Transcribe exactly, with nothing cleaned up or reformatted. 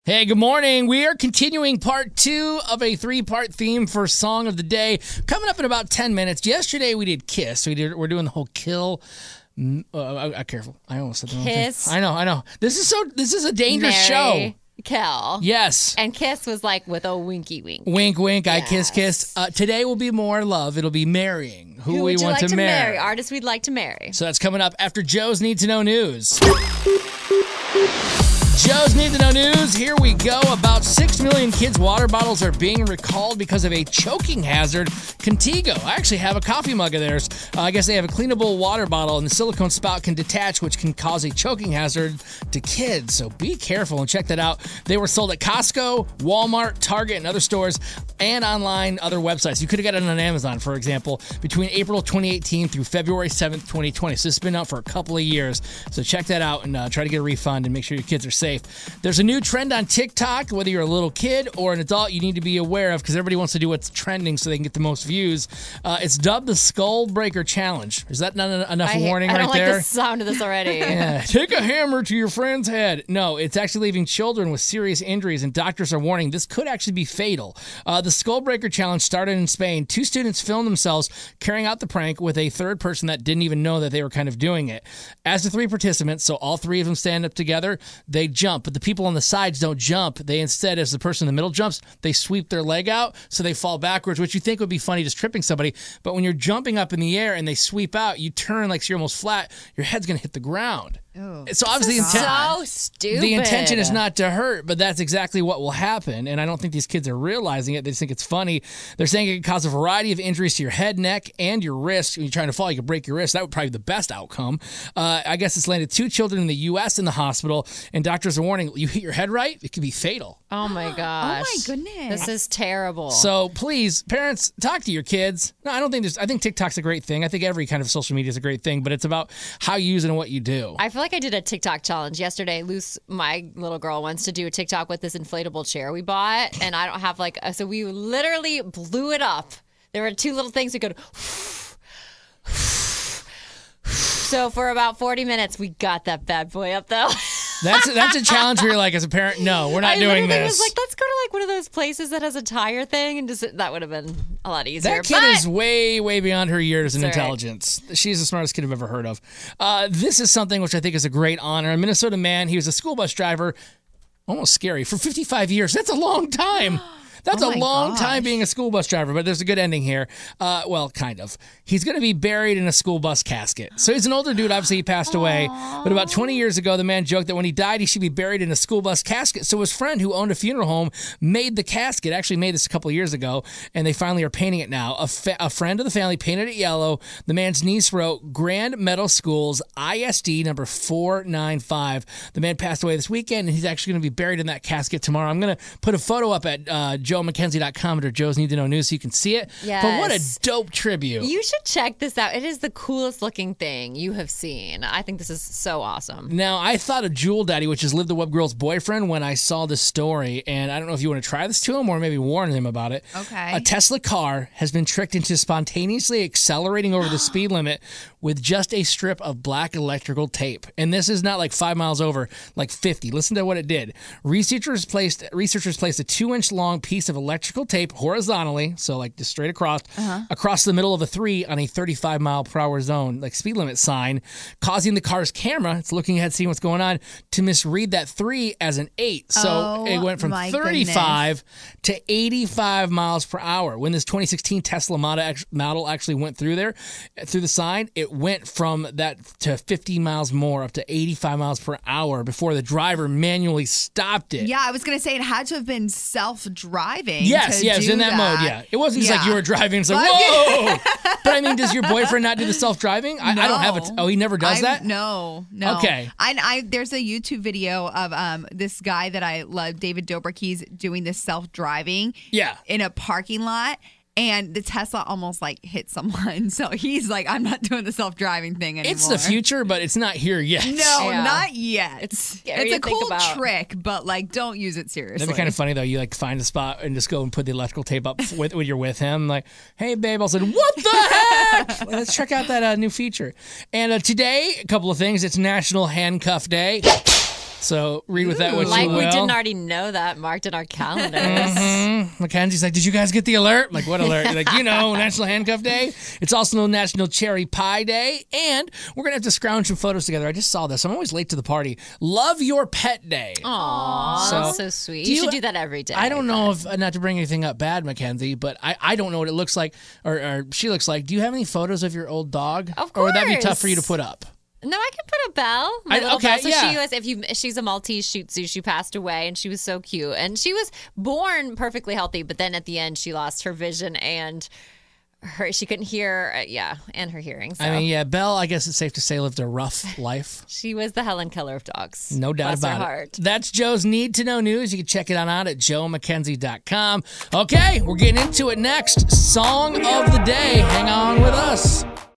Hey, good morning. We are continuing part two of a three-part theme for Song of the Day. Coming up in about ten minutes. Yesterday we did Kiss. We did, we're doing the whole kill. Uh, uh, careful. I almost said the wrong thing. Kiss. I know, I know. This is so. This is a dangerous Marry, show. Kill. Yes. And Kiss was like with a winky wink. Wink, wink. I Yes. kiss, kiss. Uh, today will be more love. It'll be marrying. Who, Who we would you want like to marry. Artists we'd like to marry. So that's coming up after Joe's Need to Know News. Joe's Need to Know News. Here we go. About six million kids' water bottles are being recalled because of a choking hazard. Contigo. I actually have a coffee mug of theirs. Uh, I guess they have a cleanable water bottle, and the silicone spout can detach, which can cause a choking hazard to kids. So be careful and check that out. They were sold at Costco, Walmart, Target, and other stores, and online, other websites. You could have got it on Amazon, for example, between April twenty eighteen through February seventh, twenty twenty. So it's been out for a couple of years. So check that out and uh, try to get a refund and make sure your kids are safe. There's a new trend on TikTok, whether you're a little kid or an adult, you need to be aware of because everybody wants to do what's trending so they can get the most views. Uh, it's dubbed the Skull Breaker Challenge. Is that not enough I, warning I right don't there? like the sound of this already. Yeah. Take a hammer to your friend's head. No, it's actually leaving children with serious injuries, and doctors are warning this could actually be fatal. Uh, the Skull Breaker Challenge started in Spain. Two students filmed themselves carrying out the prank with a third person that didn't even know that they were kind of doing it. As the three participants, so all three of them stand up together, they jump, but the people on the sides don't jump. They instead, as the person in the middle jumps, they sweep their leg out so they fall backwards, which you think would be funny just tripping somebody. But when you're jumping up in the air and they sweep out, you turn like so you're almost flat, your head's going to hit the ground. Ooh. So obviously the intent, So stupid. the intention is not to hurt, but that's exactly what will happen. And I don't think these kids are realizing it. They just think it's funny. They're saying it can cause a variety of injuries to your head, neck, and your wrist. When you're trying to fall, you could break your wrist. That would probably be the best outcome. Uh, I guess it's landed two children in the U S in the hospital, and doctors are warning, you hit your head right, it could be fatal. Oh my gosh. Oh my goodness. This is terrible. So please, parents, talk to your kids. No, I don't think there's, I think TikTok's a great thing. I think every kind of social media is a great thing, but it's about how you use it and what you do. I feel like I did a TikTok challenge yesterday. Luce, my little girl, wants to do a TikTok with this inflatable chair we bought, and I don't have like a, so we literally blew it up. There were two little things we could. So for about forty minutes, we got that bad boy up though. That's a, that's a challenge where you're like, as a parent, no, we're not I doing literally this. was like, let's go to like one of those places that has a tire thing, and just that would have been a lot easier. That kid but is way, way beyond her years in It's all right. intelligence. She's the smartest kid I've ever heard of. Uh, this is something which I think is a great honor. A Minnesota man, he was a school bus driver, almost scary, for fifty-five years. That's a long time. That's Oh a my long gosh. time being a school bus driver, but there's a good ending here. Uh, well, kind of. He's going to be buried in a school bus casket. So he's an older dude. Obviously, he passed away. But about twenty years ago, the man joked that when he died, he should be buried in a school bus casket. So his friend who owned a funeral home made the casket, actually made this a couple of years ago, and they finally are painting it now. A, fa- a friend of the family painted it yellow. The man's niece wrote, Grand Meadow Schools, I S D number four nine five. The man passed away this weekend, and he's actually going to be buried in that casket tomorrow. I'm going to put a photo up at uh, joe mckenzie dot com or Joe's Need to Know News so you can see it. Yes. But what a dope tribute. You should check this out. It is the coolest looking thing you have seen. I think this is so awesome. Now, I thought of Jewel Daddy, which is Live the Web Girl's boyfriend, when I saw this story, and I don't know if you want to try this to him or maybe warn him about it. Okay. A Tesla car has been tricked into spontaneously accelerating over the speed limit with just a strip of black electrical tape. And this is not like five miles over, like fifty. Listen to what it did. Researchers placed researchers placed a two-inch long piece of electrical tape horizontally, so like just straight across, uh-huh. across the middle of a three on a thirty-five mile per hour zone, like speed limit sign, causing the car's camera, it's looking ahead, seeing what's going on, to misread that three as an eight. So Oh, it went from my thirty-five to eighty-five miles per hour. When this twenty sixteen Tesla model act- model actually went through there, through the sign, it went from that to fifty miles more up to eighty-five miles per hour before the driver manually stopped it. Yeah, I was going to say it had to have been self-driving. Yes, to yes, do in that, mode, that. yeah. It wasn't just like Yeah. you were driving and it's like, But- whoa! But I mean, does your boyfriend not do the self-driving? I, I don't have it. No. Oh, he never does I- that? No, no. Okay. I, I there's a YouTube video of um this guy that I love, David Dobrik. He's doing this self-driving. Yeah. In a parking lot. And the Tesla almost like hit someone. So he's like, I'm not doing the self-driving thing anymore. It's the future, but it's not here yet. No, Yeah. not yet. It's scary It's a to think cool about. trick, but like, don't use it seriously. That'd be kind of funny though. You like find a spot and just go and put the electrical tape up with, when you're with him. Like, hey babe, I said, what the heck? Let's check out that uh, new feature. And uh, today, a couple of things. It's National Handcuff Day. So read with that what Like you will. we didn't already know that marked in our calendars. Mm-hmm. Mackenzie's like, did you guys get the alert? I'm like, what alert? You're like, you know, National Handcuff Day. It's also National Cherry Pie Day. And we're going to have to scrounge some photos together. I just saw this. I'm always late to the party. Love Your Pet Day. Aw, So, that's so sweet. do You, you- should do that every day. I don't know if, not to bring anything up bad, Mackenzie, but I, I don't know what it looks like, or, or she looks like. Do you have any photos of your old dog? Of Or would that be tough course. for you to put up? No, I can put a Belle. My I- little okay, Belle. So yeah. she was, if you, she's a Maltese Shih Tzu. She passed away, and she was so cute. And she was born perfectly healthy, but then at the end, she lost her vision and her. She couldn't hear. Uh, yeah, and her hearing. So I mean, yeah, Belle, I guess it's safe to say, lived a rough life. she was the Helen Keller of dogs. No doubt Bless her about it. heart. That's Joe's Need to Know News. You can check it on out at joe mackenzie dot com. Okay, we're getting into it next. Song of the day. Hang on with us.